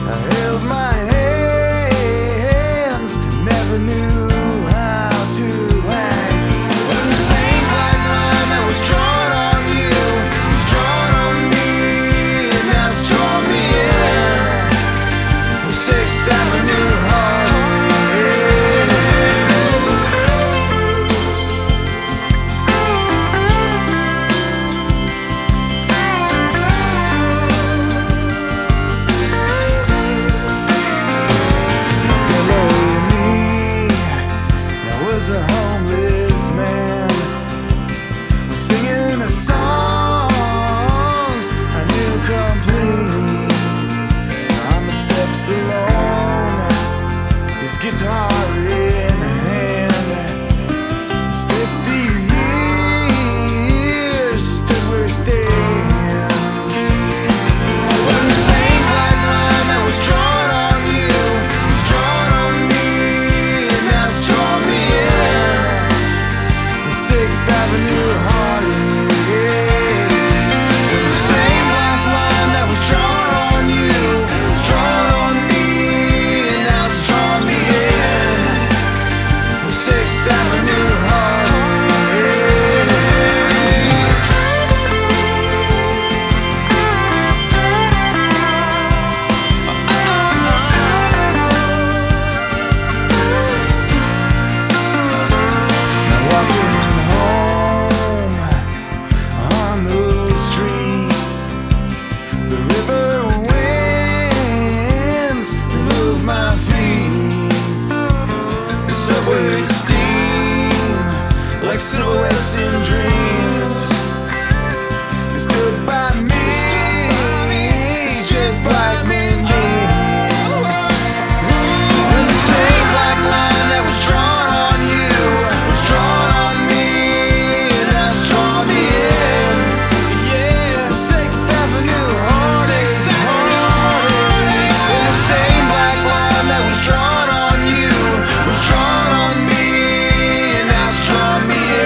I held my hands, never knew how to act. When the same black line that was drawn on you was drawn on me, and now it's drawn me in with 6th Avenue heart. Was a homeless man singing the songs I knew complete. On the steps alone, his guitar in hand. His 50 years stood where he stands. When the same black line that was drawn on you was drawn on me, and now it's drawn me 6th Avenue heartache. The same black line that was drawn on you was drawn on me, and now it's drawn me in with 6th Avenue heartache. Like silhouettes in dreams, they stood by me, just like moonbeams. When the same black line that was drawn on you was drawn on me, and now it's drawn me in. Yeah, 6th Avenue heartache. When the same black line that was drawn on you was drawn on me, and now it's drawn me in.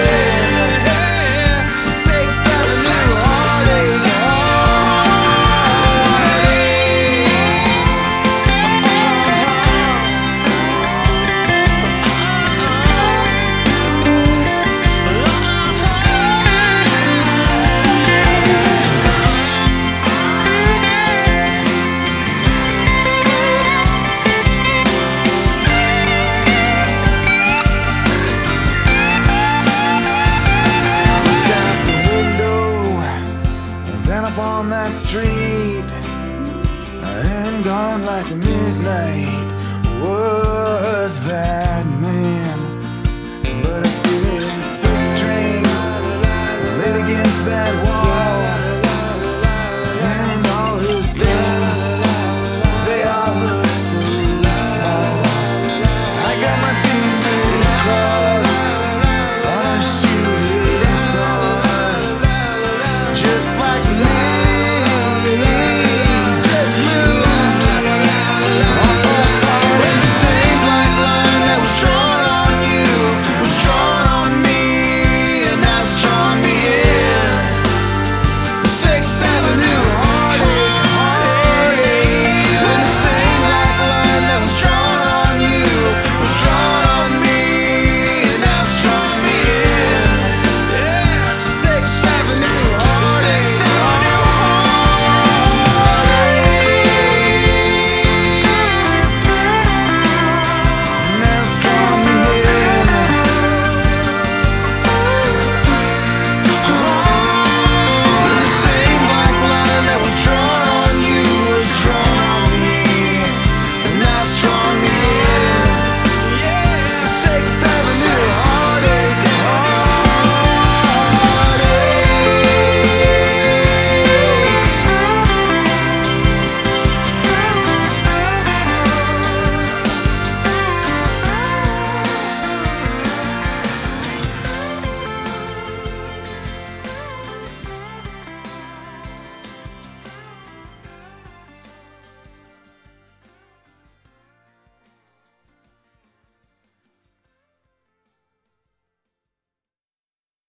On that street, and gone like midnight was that